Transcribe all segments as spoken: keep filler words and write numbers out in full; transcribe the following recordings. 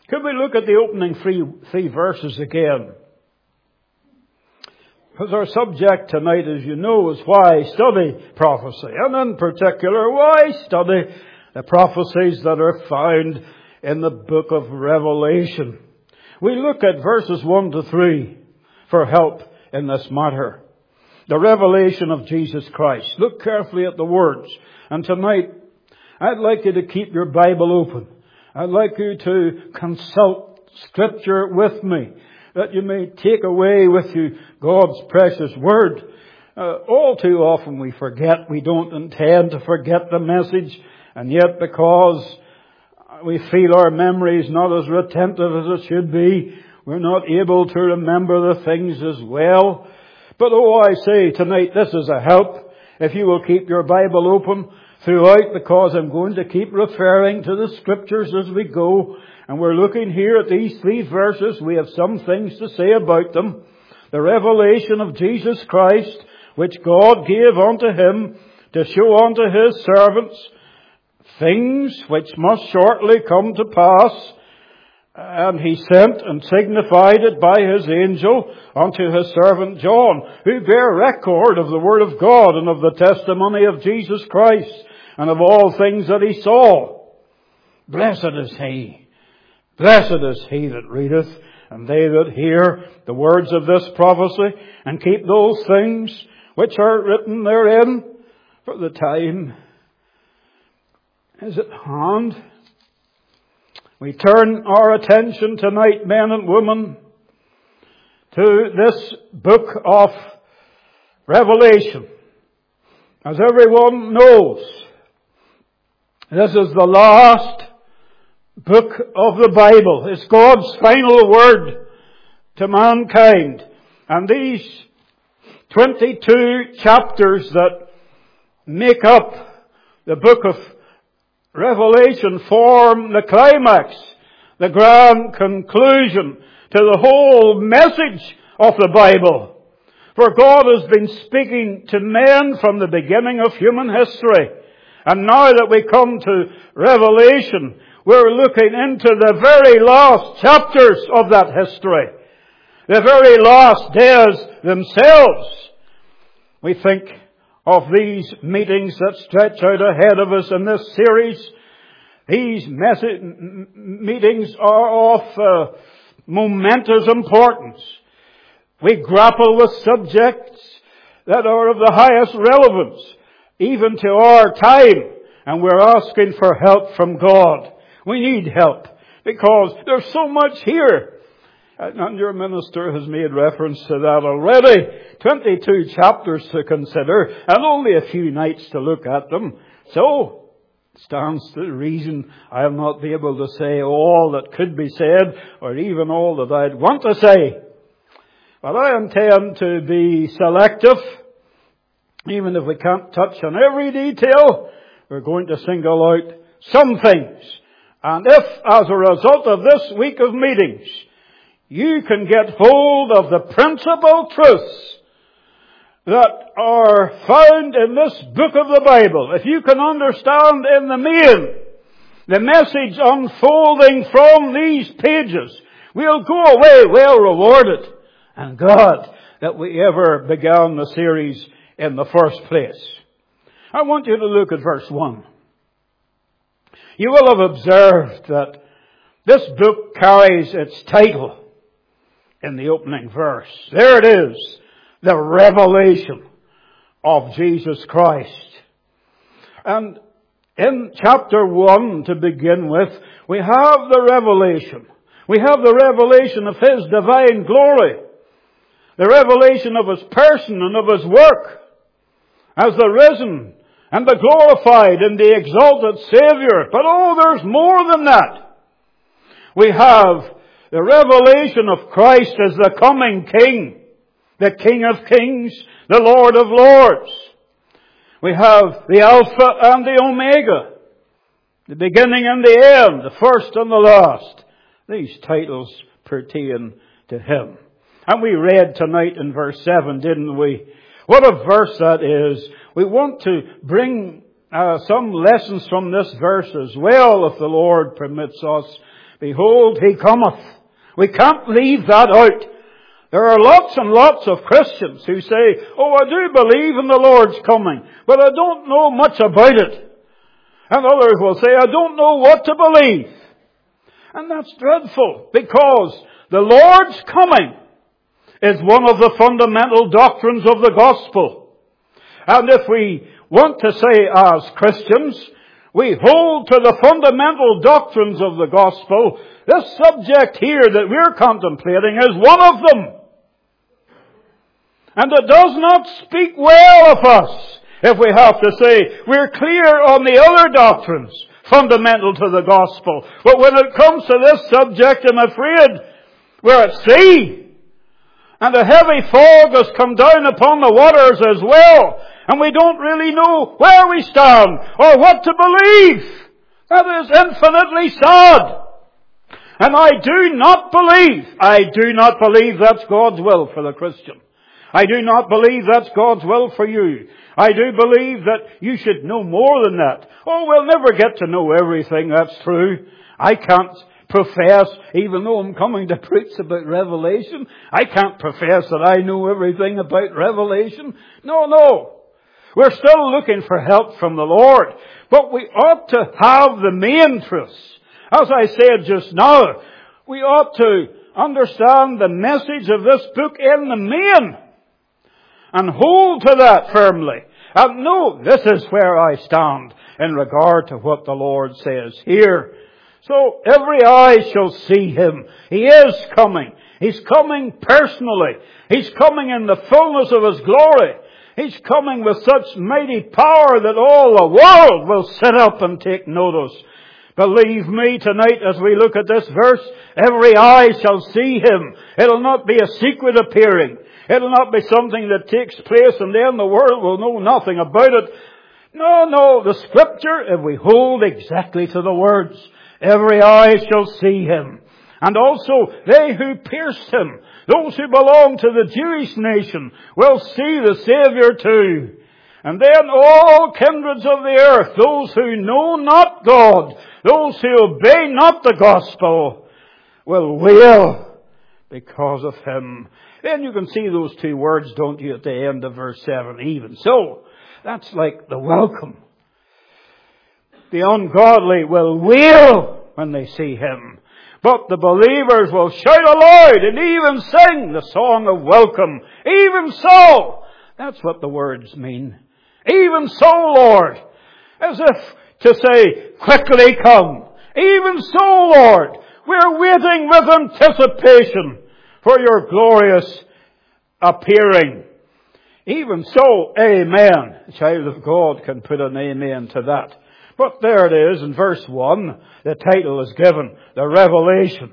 Could we look at the opening three, three verses again? Because our subject tonight, as you know, is why study prophecy. And in particular, why study the prophecies that are found in the book of Revelation. We look at verses one to three for help in this matter. The revelation of Jesus Christ. Look carefully at the words. And tonight, I'd like you to keep your Bible open. I'd like you to consult Scripture with me, that you may take away with you God's precious Word. Uh, all too often we forget. We don't intend to forget the message. And yet because we feel our memory is not as retentive as it should be, we're not able to remember the things as well. But oh, I say tonight, this is a help if you will keep your Bible open throughout, because I'm going to keep referring to the Scriptures as we go. And we're looking here at these three verses. We have some things to say about them. The revelation of Jesus Christ, which God gave unto Him to show unto His servants things which must shortly come to pass. And He sent and signified it by His angel unto His servant John, who bare record of the Word of God and of the testimony of Jesus Christ, and of all things that he saw. Blessed is he, blessed is he that readeth, and they that hear the words of this prophecy, and keep those things which are written therein, for the time is at hand. We turn our attention tonight, men and women, to this book of Revelation. As everyone knows, this is the last book of the Bible. It's God's final word to mankind. And these twenty-two chapters that make up the book of Revelation form the climax, the grand conclusion to the whole message of the Bible. For God has been speaking to men from the beginning of human history. And now that we come to Revelation, we're looking into the very last chapters of that history. The very last days themselves. We think of these meetings that stretch out ahead of us in this series. These message, meetings are of uh, momentous importance. We grapple with subjects that are of the highest relevance, even to our time, and we're asking for help from God. We need help, because there's so much here. And your minister has made reference to that already. twenty-two chapters to consider, and only a few nights to look at them. So, it stands to reason I'll not be able to say all that could be said, or even all that I'd want to say. But I intend to be selective. Even if we can't touch on every detail, we're going to single out some things. And if, as a result of this week of meetings, you can get hold of the principal truths that are found in this book of the Bible, if you can understand in the main the message unfolding from these pages, we'll go away well rewarded. And God, that we ever began the series in the first place. I want you to look at verse one. You will have observed that this book carries its title in the opening verse. There it is, the revelation of Jesus Christ. And in chapter one, to begin with, we have the revelation. We have the revelation of His divine glory. The revelation of His person and of His work as the risen and the glorified and the exalted Savior. But oh, there's more than that. We have the revelation of Christ as the coming King, the King of Kings, the Lord of Lords. We have the Alpha and the Omega, the beginning and the end, the first and the last. These titles pertain to Him. And we read tonight in verse seven, didn't we? What a verse that is. We want to bring uh, some lessons from this verse as well, if the Lord permits us, Behold, He cometh. We can't leave that out. There are lots and lots of Christians who say, oh, I do believe in the Lord's coming, but I don't know much about it. And others will say, I don't know what to believe. And that's dreadful, because the Lord's coming is one of the fundamental doctrines of the gospel. And if we want to say as Christians, we hold to the fundamental doctrines of the gospel, this subject here that we're contemplating is one of them. And it does not speak well of us if we have to say we're clear on the other doctrines fundamental to the gospel. But when it comes to this subject, I'm afraid we're at sea. And a heavy fog has come down upon the waters as well. And we don't really know where we stand or what to believe. That is infinitely sad. And I do not believe, I do not believe that's God's will for the Christian. I do not believe that's God's will for you. I do believe that you should know more than that. Oh, we'll never get to know everything, that's true. I can't profess, even though I'm coming to preach about Revelation, I can't profess that I know everything about Revelation. No, no. We're still looking for help from the Lord. But we ought to have the main truths. As I said just now, we ought to understand the message of this book in the main. And hold to that firmly. And know, this is where I stand in regard to what the Lord says here. So every eye shall see Him. He is coming. He's coming personally. He's coming in the fullness of His glory. He's coming with such mighty power that all the world will sit up and take notice. Believe me, tonight as we look at this verse, every eye shall see Him. It'll not be a secret appearing. It'll not be something that takes place and then the world will know nothing about it. No, no, the Scripture, if we hold exactly to the words, every eye shall see Him. And also they who pierced Him, those who belong to the Jewish nation, will see the Saviour too. And then all kindreds of the earth, those who know not God, those who obey not the gospel, will wail because of Him. Then you can see those two words, don't you, at the end of verse seven. Even so, that's like the welcome. The ungodly will wail when they see Him. But the believers will shout aloud and even sing the song of welcome. Even so. That's what the words mean. Even so, Lord. As if to say, quickly come. Even so, Lord. We're waiting with anticipation for your glorious appearing. Even so, amen. A child of God can put an amen to that. But there it is in verse one. The title is given, the revelation.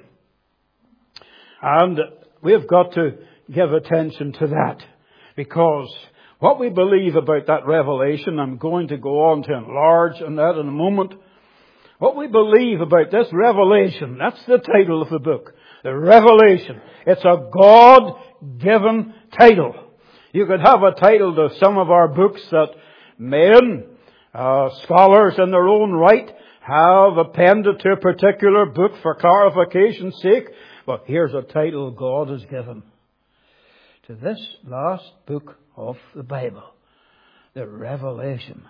And we've got to give attention to that. Because what we believe about that revelation, I'm going to go on to enlarge on that in a moment. What we believe about this revelation, that's the title of the book. The revelation. It's a God-given title. You could have a title to some of our books that men, uh, scholars in their own right, have appended to a particular book for clarification's sake. But here's a title God has given to this last book of the Bible. The Revelation.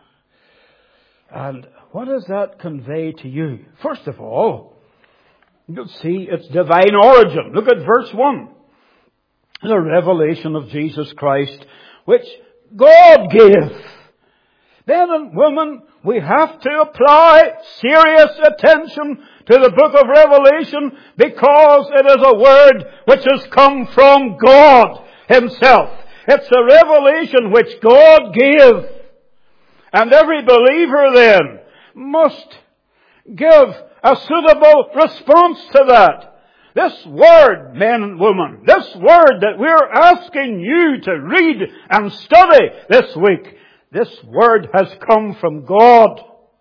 And what does that convey to you? First of all, you'll see its divine origin. Look at verse one. The revelation of Jesus Christ, which God gave. Men and women, we have to apply serious attention to the book of Revelation because it is a word which has come from God Himself. It's a revelation which God gave. And every believer then must give a suitable response to that. This word, men and women, this word that we're asking you to read and study this week, this word has come from God.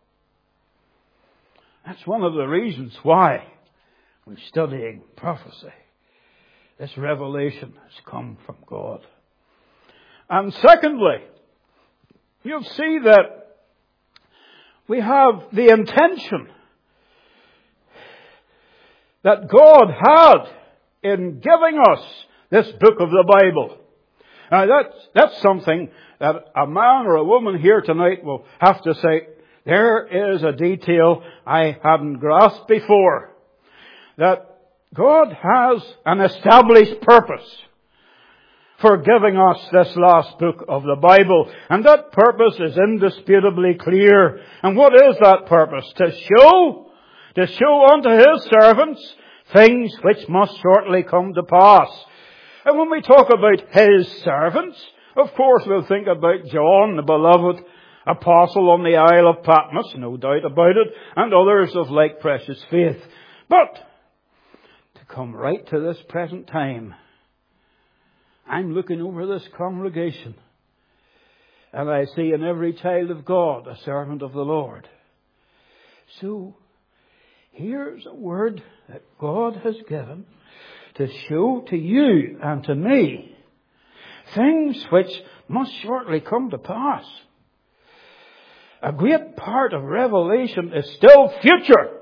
That's one of the reasons why we're studying prophecy. This revelation has come from God. And secondly, you'll see that we have the intention that God had in giving us this book of the Bible. Now that's, that's something that a man or a woman here tonight will have to say, there is a detail I hadn't grasped before. That God has an established purpose for giving us this last book of the Bible. And that purpose is indisputably clear. And what is that purpose? To show, to show unto His servants things which must shortly come to pass. And when we talk about His servants, of course we'll think about John, the beloved apostle on the Isle of Patmos, no doubt about it, and others of like precious faith. But to come right to this present time, I'm looking over this congregation and I see in every child of God a servant of the Lord. So here's a word that God has given to show to you and to me things which must shortly come to pass. A great part of Revelation is still future.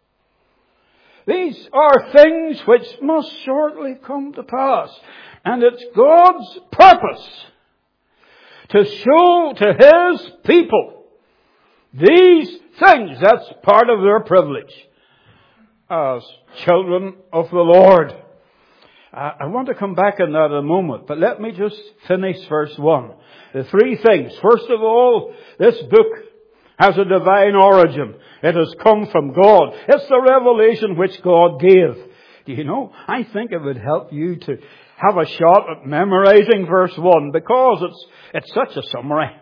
These are things which must shortly come to pass. And it's God's purpose to show to His people these things. That's part of their privilege as children of the Lord. Uh, I want to come back on that in a moment, but let me just finish verse one. The three things. First of all, this book has a divine origin. It has come from God. It's the revelation which God gave. Do you know, I think it would help you to have a shot at memorizing verse one because it's, it's such a summary.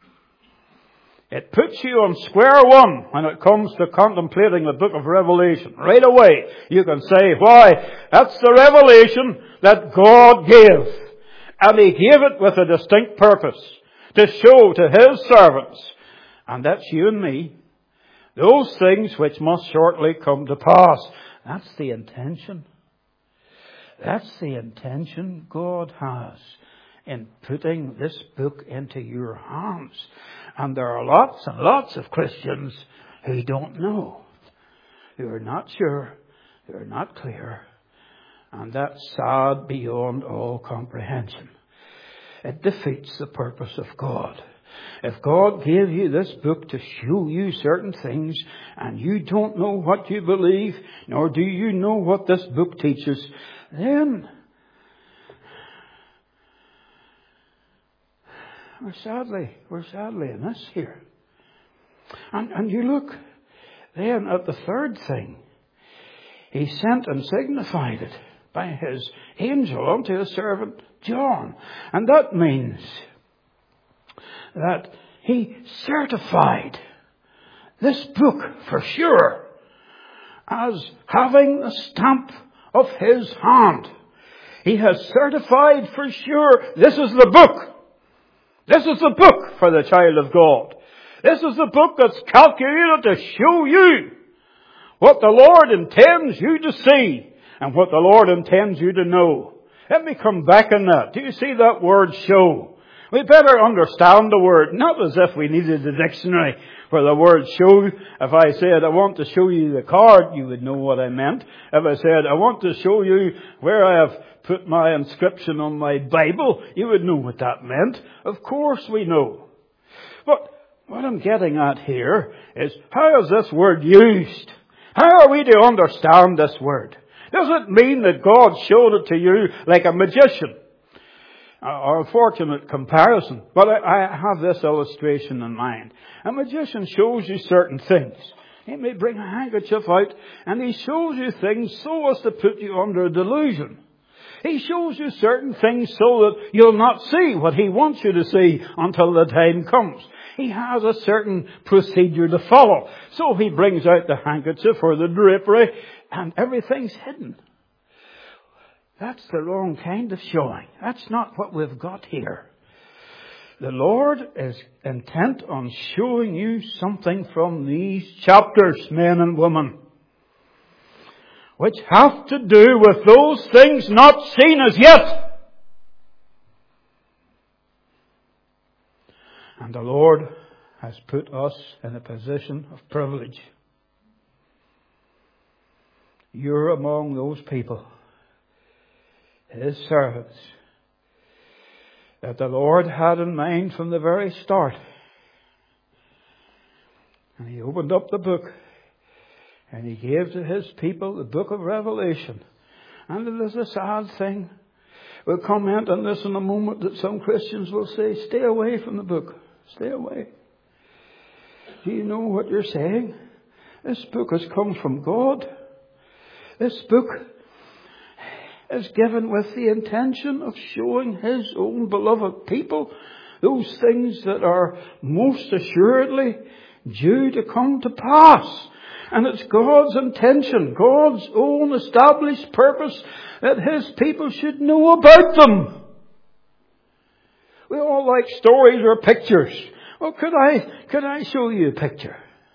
It puts you on square one when it comes to contemplating the book of Revelation. Right away, you can say, why? That's the revelation that God gave. And He gave it with a distinct purpose to show to His servants, and that's you and me, those things which must shortly come to pass. That's the intention. That's the intention God has in putting this book into your hands. And there are lots and lots of Christians who don't know, who are not sure, who are not clear. And that's sad beyond all comprehension. It defeats the purpose of God. If God gave you this book to show you certain things and you don't know what you believe, nor do you know what this book teaches, then we're sadly, we're sadly in this here. And, and you look then at the third thing. He sent and signified it by His angel unto His servant John. And that means that He certified this book for sure as having the stamp of His hand. He has certified for sure this is the book. This is the book for the child of God. This is the book that's calculated to show you what the Lord intends you to see and what the Lord intends you to know. Let me come back on that. Do you see that word show? We better understand the word, not as if we needed a dictionary for the word show. If I said, I want to show you the card, you would know what I meant. If I said, I want to show you where I have put my inscription on my Bible, you would know what that meant. Of course we know. But what I'm getting at here is, how is this word used? How are we to understand this word? Does it mean that God showed it to you like a magician? Or a fortunate comparison. But I, I have this illustration in mind. A magician shows you certain things. He may bring a handkerchief out and he shows you things so as to put you under a delusion. He shows you certain things so that you'll not see what he wants you to see until the time comes. He has a certain procedure to follow. So he brings out the handkerchief or the drapery and everything's hidden. That's the wrong kind of showing. That's not what we've got here. The Lord is intent on showing you something from these chapters, men and women, which have to do with those things not seen as yet. And the Lord has put us in a position of privilege. you're among those people, His servants, that the Lord had in mind from the very start. And He opened up the book and He gave to His people the book of Revelation. And it is a sad thing. We'll comment on this in a moment, that some Christians will say, stay away from the book. Stay away. Do you know what you're saying? This book has come from God. This book is given with the intention of showing His own beloved people those things that are most assuredly due to come to pass. And it's God's intention, God's own established purpose, that His people should know about them. We all like stories or pictures. Well, could I, could I show you a picture?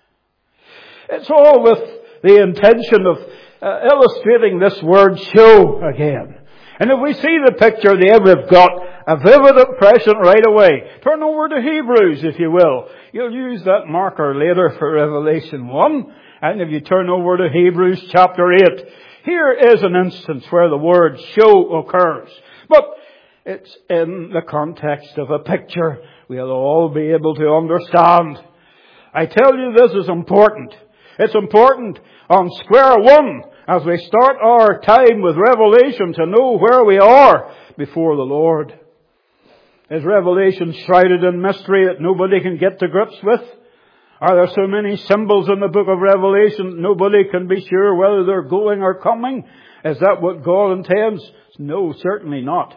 It's all with the intention of uh, illustrating this word show again. And if we see the picture there, we've got a vivid impression right away. Turn over to Hebrews, if you will. You'll use that marker later for Revelation one. And if you turn over to Hebrews chapter eight, here is an instance where the word show occurs. But it's in the context of a picture we'll all be able to understand. I tell you, this is important. It's important on square one as we start our time with Revelation to know where we are before the Lord. Is Revelation shrouded in mystery that nobody can get to grips with? Are there so many symbols in the book of Revelation nobody can be sure whether they're going or coming? Is that what God intends? No, certainly not.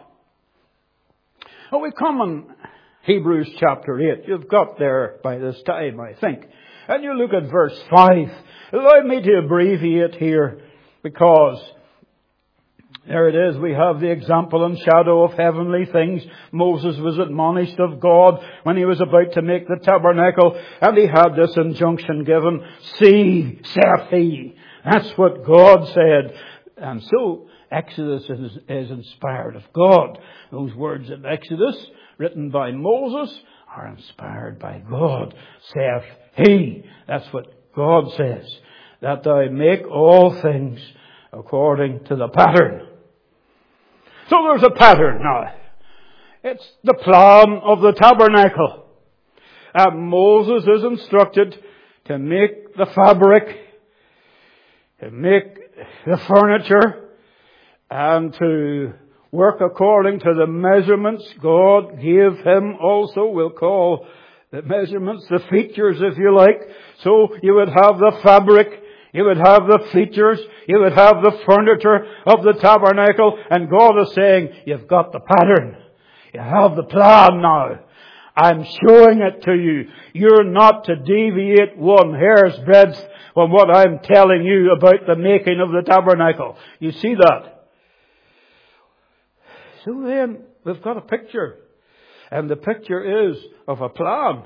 Well, we come in Hebrews chapter eight. You've got there by this time, I think. And you look at verse five. Allow me to abbreviate here, because there it is. We have the example and shadow of heavenly things. Moses was admonished of God when he was about to make the tabernacle, and he had this injunction given, see, saith he. That's what God said. And so Exodus is, is inspired of God. Those words in Exodus, written by Moses, are inspired by God. Saith he. That's what God says. That thou make all things according to the pattern. So there's a pattern now. It's the plan of the tabernacle. And Moses is instructed to make the fabric, to make the furniture, and to work according to the measurements God gave him also. We'll call the measurements the features, if you like. So you would have the fabric, you would have the features, you would have the furniture of the tabernacle, and God is saying, you've got the pattern. You have the plan now. I'm showing it to you. You're not to deviate one hair's breadth from what I'm telling you about the making of the tabernacle. You see that? So then, we've got a picture. And the picture is of a plan.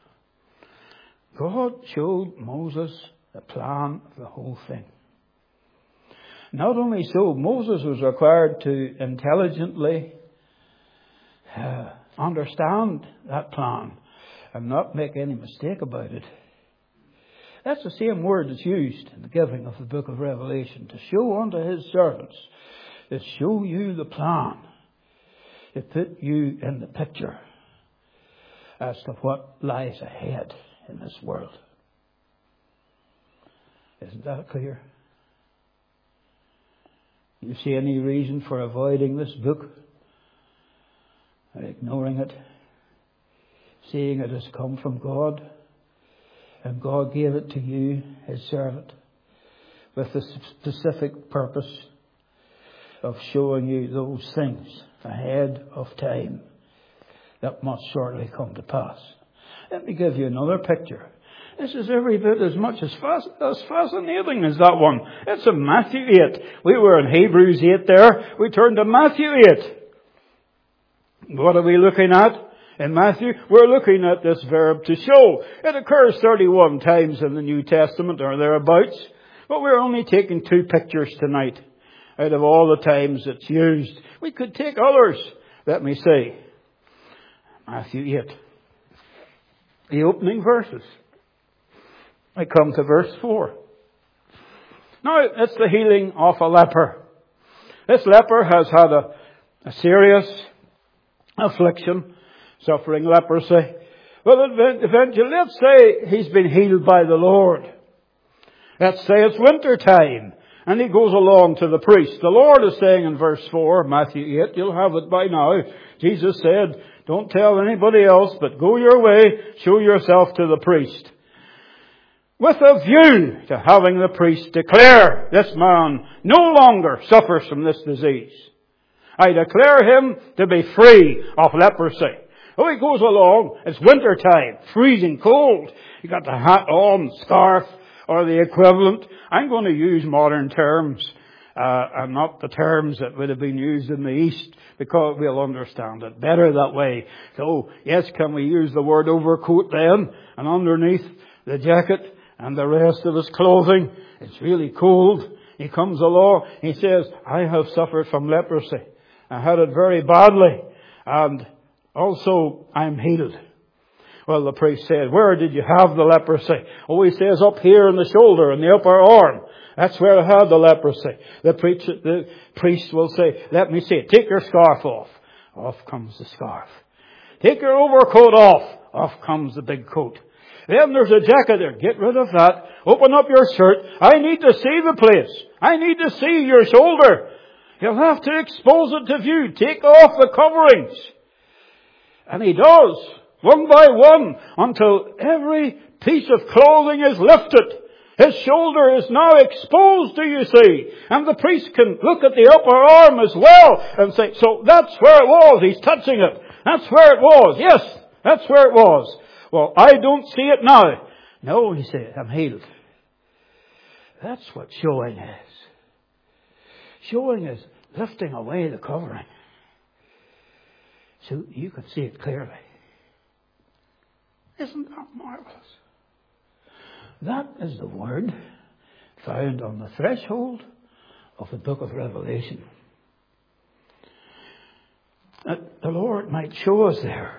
God showed Moses the plan of the whole thing. Not only so, Moses was required to intelligently uh, understand that plan and not make any mistake about it. That's the same word that's used in the giving of the book of Revelation. To show unto His servants, to show you the plan, to put you in the picture as to what lies ahead in this world. Isn't that clear? You see any reason for avoiding this book? Or ignoring it? Seeing it has come from God, and God gave it to you, His servant, with the specific purpose of showing you those things ahead of time that must shortly come to pass. Let me give you another picture. This is every bit as much as, fas- as fascinating as that one. It's in Matthew eight. We were in Hebrews eight there. We turned to Matthew eight. What are we looking at in Matthew? We're looking at this verb to show. It occurs thirty-one times in the New Testament or thereabouts. But we're only taking two pictures tonight out of all the times it's used. We could take others, let me say. Matthew eight. The opening verses. I come to verse four. Now, it's the healing of a leper. This leper has had a, a serious affliction, suffering leprosy. Well, eventually, let's say he's been healed by the Lord. Let's say it's winter time, and he goes along to the priest. The Lord is saying in verse four, Matthew eight, you'll have it by now. Jesus said, don't tell anybody else, but go your way, show yourself to the priest. With a view to having the priest declare this man no longer suffers from this disease. I declare him to be free of leprosy. Oh, he goes along, it's winter time, freezing cold. You got the hat on, scarf, or the equivalent. I'm going to use modern terms, uh, and not the terms that would have been used in the East, because we'll understand it better that way. So, yes, can we use the word overcoat then, and underneath the jacket and the rest of his clothing? It's really cold. He comes along, he says, I have suffered from leprosy. I had it very badly, and also I'm healed. Well, the priest said, where did you have the leprosy? Oh, he says, up here in the shoulder, in the upper arm. That's where I had the leprosy. The priest, the priest will say, let me see it. Take your scarf off. Off comes the scarf. Take your overcoat off. Off comes the big coat. Then there's a jacket there. Get rid of that. Open up your shirt. I need to see the place. I need to see your shoulder. You'll have to expose it to view. Take off the coverings. And he does. One by one, until every piece of clothing is lifted. His shoulder is now exposed, do you see? And the priest can look at the upper arm as well and say, so that's where it was. He's touching it. That's where it was. Yes, that's where it was. Well, I don't see it now. No, he said, I'm healed. That's what showing is. Showing is lifting away the covering, so you can see it clearly. Isn't that marvelous? That is the word found on the threshold of the book of Revelation. That the Lord might show us there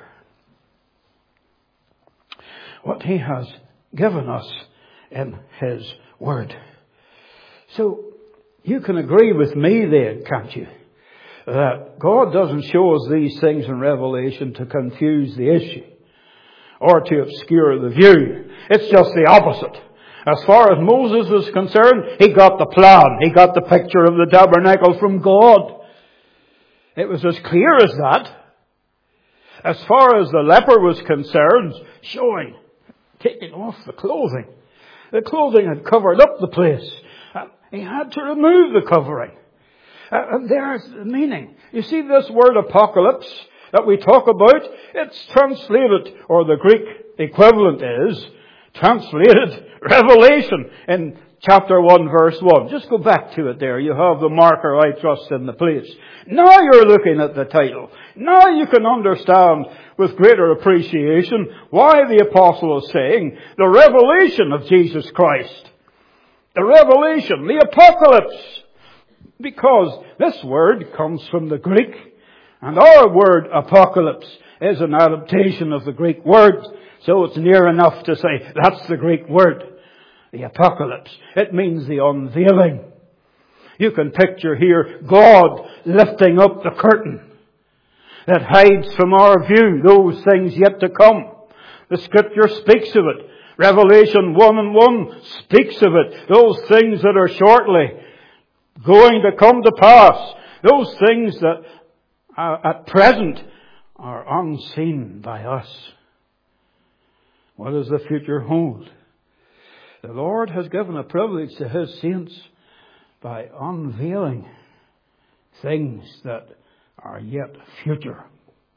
what He has given us in His word. So, you can agree with me then, can't you? That God doesn't show us these things in Revelation to confuse the issue or to obscure the view. It's just the opposite. As far as Moses was concerned, he got the plan. He got the picture of the tabernacle from God. It was as clear as that. As far as the leper was concerned, showing, taking off the clothing. The clothing had covered up the place. He had to remove the covering. And there's the meaning. You see this word apocalypse that we talk about? It's translated, or the Greek equivalent is, translated Revelation in chapter one verse one. Just go back to it there. You have the marker, I trust, in the place. Now you're looking at the title. Now you can understand with greater appreciation why the apostle is saying the revelation of Jesus Christ. The revelation, the apocalypse. Because this word comes from the Greek, and our word apocalypse is an adaptation of the Greek word, so it's near enough to say that's the Greek word. The apocalypse. It means the unveiling. You can picture here God lifting up the curtain that hides from our view those things yet to come. The Scripture speaks of it. Revelation one and one speaks of it. Those things that are shortly going to come to pass. Those things that uh, at present are unseen by us. What does the future hold? The Lord has given a privilege to His saints by unveiling things that are yet future.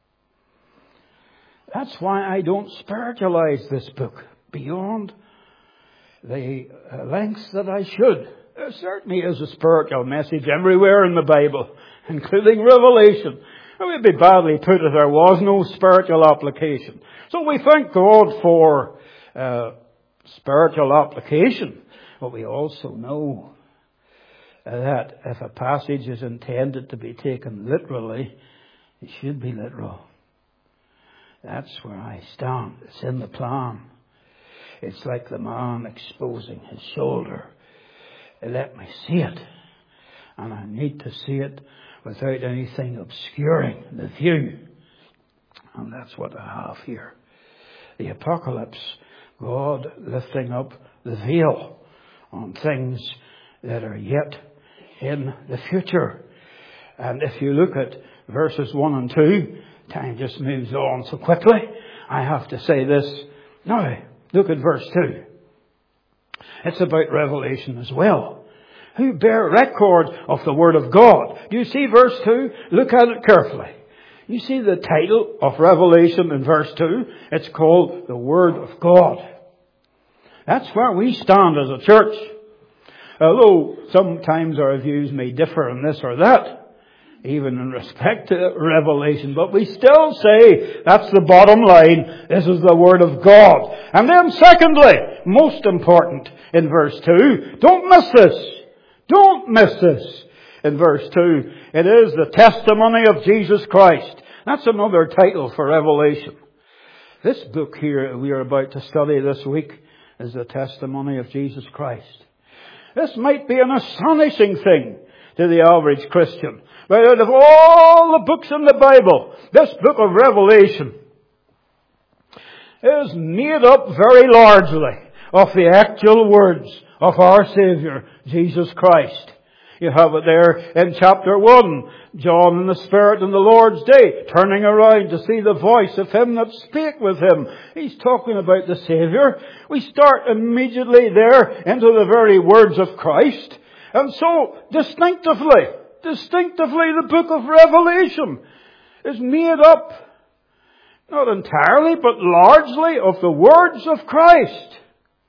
That's why I don't spiritualize this book beyond the lengths that I should. There certainly is a spiritual message everywhere in the Bible, including Revelation. It would be badly put if there was no spiritual application. So we thank God for uh, spiritual application. But we also know that if a passage is intended to be taken literally, it should be literal. That's where I stand. It's in the plan. It's like the man exposing his shoulder. let me see it. And I need to see it without anything obscuring the view. And that's what I have here. The apocalypse, God lifting up the veil on things that are yet in the future. And if you look at verses one and two, time just moves on so quickly. I have to say this. Now, look at verse two. It's about revelation as well. Who bear record of the Word of God. Do you see verse two? Look at it carefully. You see the title of Revelation in verse two? It's called the Word of God. That's where we stand as a church. Although sometimes our views may differ on this or that, even in respect to Revelation, but we still say that's the bottom line. This is the Word of God. And then secondly, most important in verse two, don't miss this. Don't miss this. In verse two, it is the testimony of Jesus Christ. That's another title for Revelation. This book here we are about to study this week is the testimony of Jesus Christ. This might be an astonishing thing to the average Christian. But out of all the books in the Bible, this book of Revelation is made up very largely of the actual words of our Savior, Jesus Christ. You have it there in chapter one. John in the Spirit in the Lord's day, turning around to see the voice of Him that spake with Him. He's talking about the Savior. We start immediately there into the very words of Christ. And so, distinctively, distinctively the book of Revelation is made up, not entirely, but largely of the words of Christ.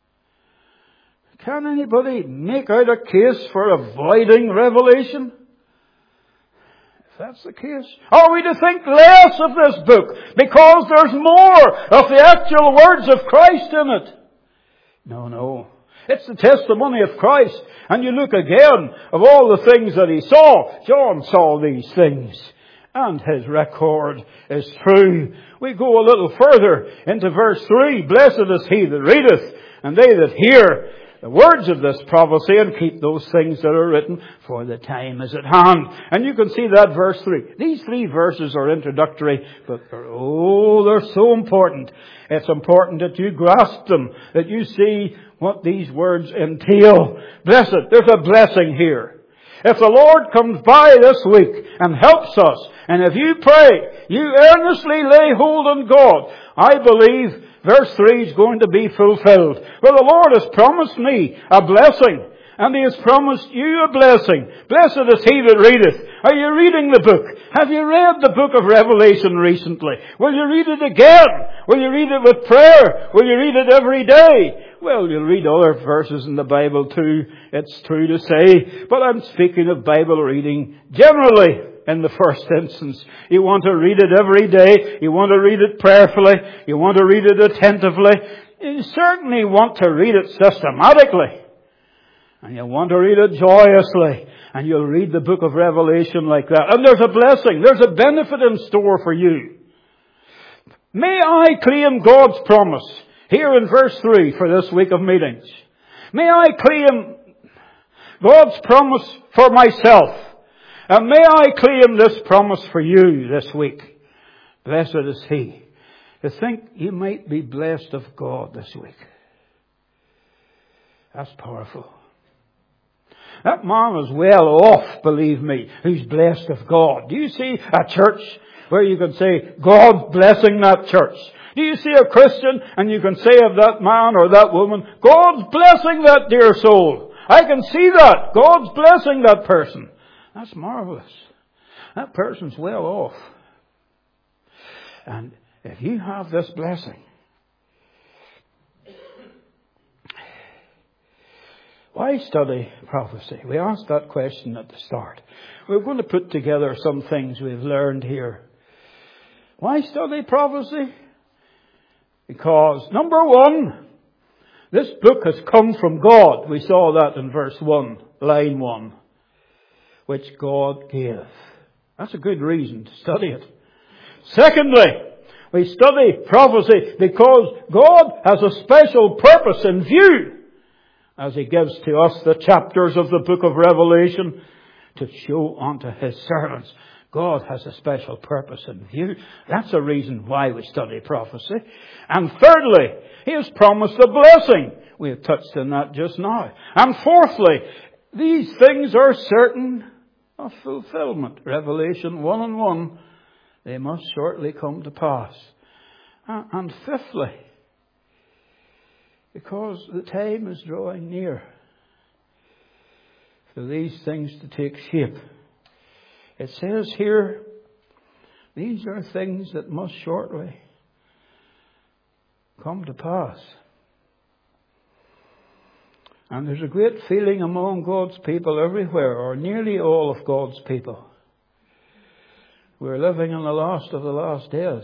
Can anybody make out a case for avoiding Revelation? If that's the case, are we to think less of this book because there's more of the actual words of Christ in it? No, no. It's the testimony of Christ. And you look again of all the things that he saw. John saw these things. And his record is true. We go a little further into verse three. Blessed is he that readeth, and they that hear the words of this prophecy, and keep those things that are written, for the time is at hand. And you can see that verse three. These three verses are introductory, but they're, oh, they're so important. It's important that you grasp them, that you see what these words entail. Blessed, there's a blessing here. If the Lord comes by this week and helps us, and if you pray, you earnestly lay hold on God, I believe verse three is going to be fulfilled. Well, the Lord has promised me a blessing, and He has promised you a blessing. Blessed is he that readeth. Are you reading the book? Have you read the book of Revelation recently? Will you read it again? Will you read it with prayer? Will you read it every day? Well, you'll read other verses in the Bible too, it's true to say. But I'm speaking of Bible reading generally. In the first instance, you want to read it every day. You want to read it prayerfully. You want to read it attentively. You certainly want to read it systematically. And you want to read it joyously. And you'll read the book of Revelation like that. And there's a blessing. There's a benefit in store for you. May I claim God's promise here in verse three for this week of meetings. May I claim God's promise for myself. And may I claim this promise for you this week. Blessed is he. To think you might be blessed of God this week. That's powerful. That man is well off, believe me, who's blessed of God. Do you see a church where you can say, God's blessing that church? Do you see a Christian and you can say of that man or that woman, God's blessing that dear soul? I can see that. God's blessing that person. That's marvelous. That person's well off. And if you have this blessing, why study prophecy? We asked that question at the start. We're going to put together some things we've learned here. Why study prophecy? Because, number one, this book has come from God. We saw that in verse one, line one. Which God gave. That's a good reason to study it. Secondly, we study prophecy because God has a special purpose in view. as He gives to us the chapters of the book of Revelation to show unto His servants. God has a special purpose in view. That's a reason why we study prophecy. And thirdly, He has promised a blessing. We have touched on that just now. And fourthly, these things are certain of fulfillment. Revelation one and one, they must shortly come to pass. And fifthly, because the time is drawing near for these things to take shape. It says here, these are things that must shortly come to pass. And there's a great feeling among God's people everywhere, or nearly all of God's people. We're living in the last of the last days.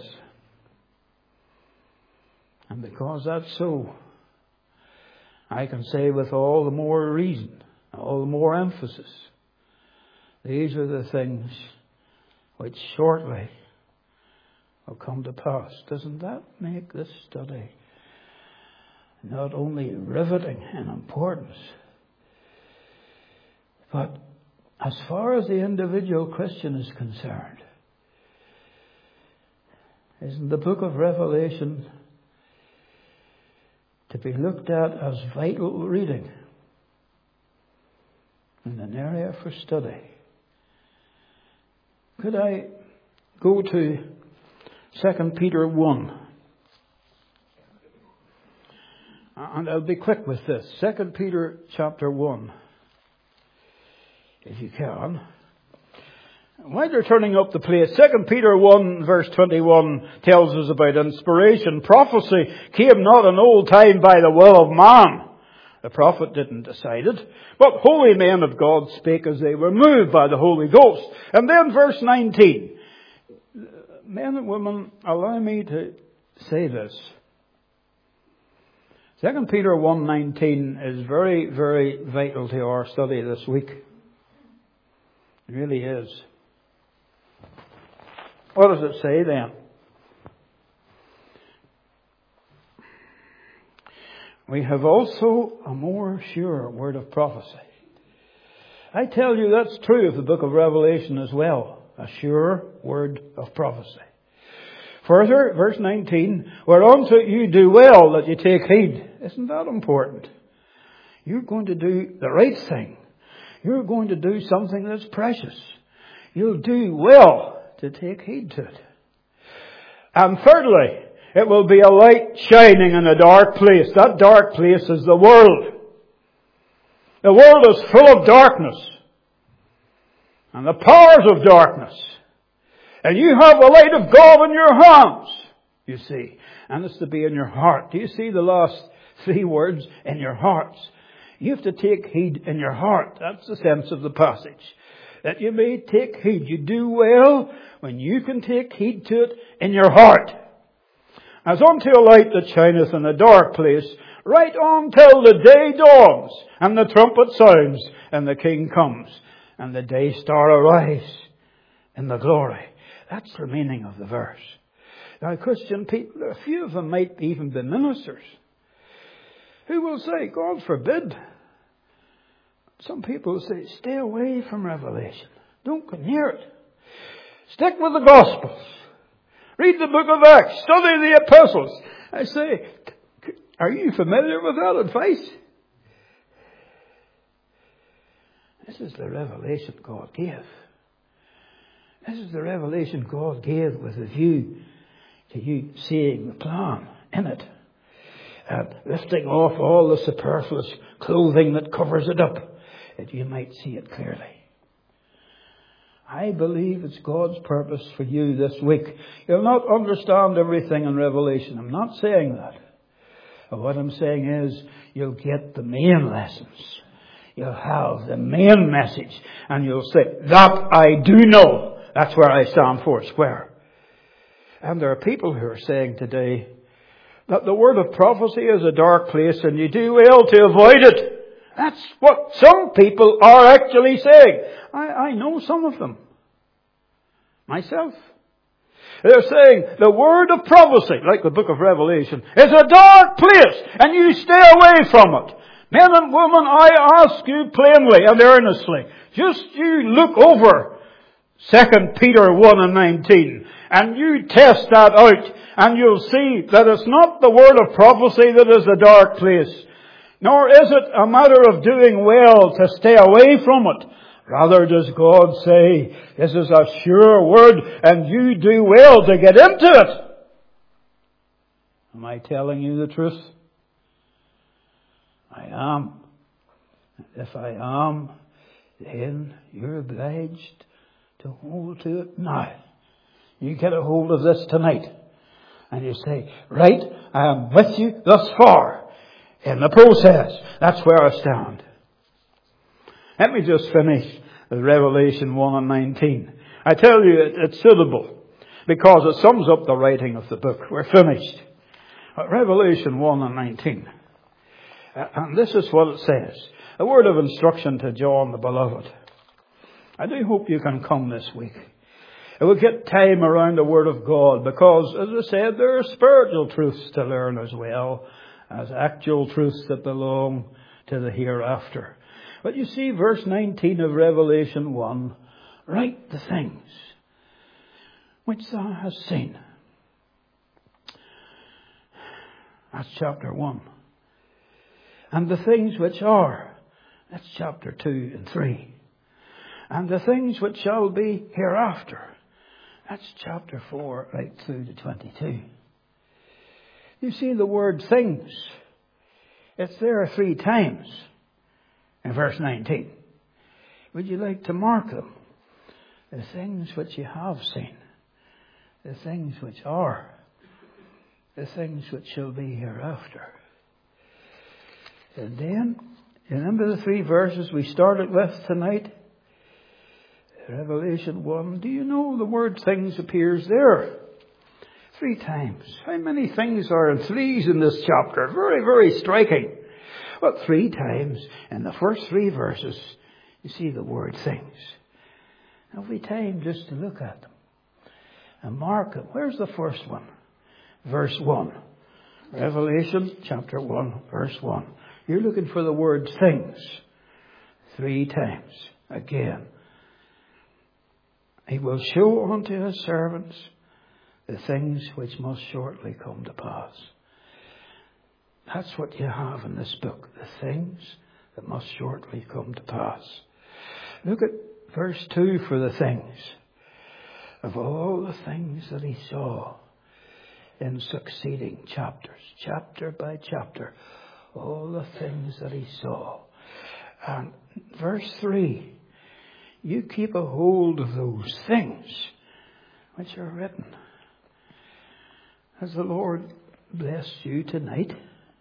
And because that's so, I can say with all the more reason, all the more emphasis, these are the things which shortly will come to pass. Doesn't that make this study not only riveting in importance, but as far as the individual Christian is concerned, isn't the book of Revelation to be looked at as vital reading and an area for study? Could I go to Second Peter one? And I'll be quick with this. Second Peter chapter one, if you can. While you're turning up the place, Second Peter one verse twenty-one tells us about inspiration. Prophecy came not in old time by the will of man. The prophet didn't decide it. But holy men of God spake as they were moved by the Holy Ghost. And then verse nineteen. Men and women, allow me to say this. Second Peter one nineteen is very, very vital to our study this week. It really is. What does it say then? We have also a more sure word of prophecy. I tell you that's true of the book of Revelation as well. A sure word of prophecy. Further, verse nineteen, whereunto you do well that you take heed. Isn't that important? You're going to do the right thing. You're going to do something that's precious. You'll do well to take heed to it. And thirdly, it will be a light shining in a dark place. That dark place is the world. The world is full of darkness and the powers of darkness. And you have the light of God in your hands, you see. And it's to be in your heart. Do you see the last three words? In your hearts. You have to take heed in your heart. That's the sense of the passage. That you may take heed. You do well when you can take heed to it in your heart. As unto a light that shineth in a dark place, right on till the day dawns, and the trumpet sounds, and the King comes, and the day star arise in the glory. That's the meaning of the verse. Now, Christian people, a few of them might even be ministers, who will say, God forbid. Some people will say, stay away from Revelation. Don't go near it. Stick with the Gospels. Read the book of Acts. Study the epistles. I say, are you familiar with that advice? This is the revelation God gave. This is the revelation God gave with a view to you seeing the plan in it. And lifting off all the superfluous clothing that covers it up, that you might see it clearly. I believe it's God's purpose for you this week. You'll not understand everything in Revelation. I'm not saying that. But what I'm saying is, you'll get the main lessons. You'll have the main message. And you'll say, that I do know. That's where I stand four square. And there are people who are saying today that the word of prophecy is a dark place and you do well to avoid it. That's what some people are actually saying. I, I know some of them. Myself. They're saying the word of prophecy, like the book of Revelation, is a dark place and you stay away from it. Men and women, I ask you plainly and earnestly, just you look over Second Peter one and nineteen, and you test that out, and you'll see that it's not the word of prophecy that is the dark place, nor is it a matter of doing well to stay away from it. Rather does God say, this is a sure word, and you do well to get into it. Am I telling you the truth? I am. If I am, then you're obliged to hold to it now. You get a hold of this tonight. And you say, right, I am with you thus far in the process. That's where I stand. Let me just finish with Revelation one and nineteen. I tell you, it's suitable because it sums up the writing of the book. We're finished. Revelation one and nineteen. And this is what it says. A word of instruction to John the Beloved. I do hope you can come this week. It will get time around the Word of God because, as I said, there are spiritual truths to learn as well as actual truths that belong to the hereafter. But you see, verse nineteen of Revelation one, write the things which thou hast seen. That's chapter one. And the things which are, that's chapter two and three. And the things which shall be hereafter, that's chapter four right through to twenty-two. You see the word things. It's there three times in verse nineteen. Would you like to mark them? The things which you have seen. The things which are. The things which shall be hereafter. And then, remember the three verses we started with tonight? Revelation one. Do you know the word things appears there? Three times. How many things are in threes in this chapter? Very, very striking. But three times in the first three verses, you see the word things. Have we time just to look at them and mark them? Where's the first one? Verse one. Revelation chapter one, verse one. You're looking for the word things. Three times. Again. He will show unto his servants the things which must shortly come to pass. That's what you have in this book. The things that must shortly come to pass. Look at verse two for the things. Of all the things that he saw in succeeding chapters, chapter by chapter, all the things that he saw. And verse three, you keep a hold of those things which are written. Has the Lord blessed you tonight?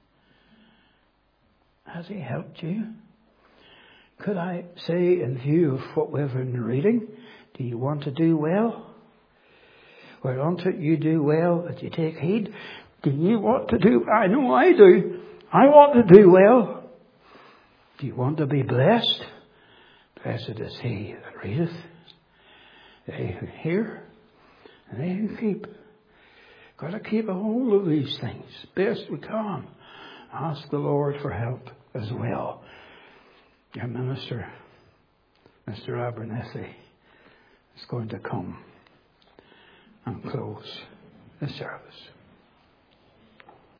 Has he helped you? Could I say, in view of what we've been reading, do you want to do well? Whereunto you do well, that you take heed. Do you want to do? I know I do. I want to do well. Do you want to be blessed? Blessed is he that readeth, they who hear, and they who keep. Got to keep a hold of these things best we can. Ask the Lord for help as well. Your minister, Mister Abernethy, is going to come and close the service.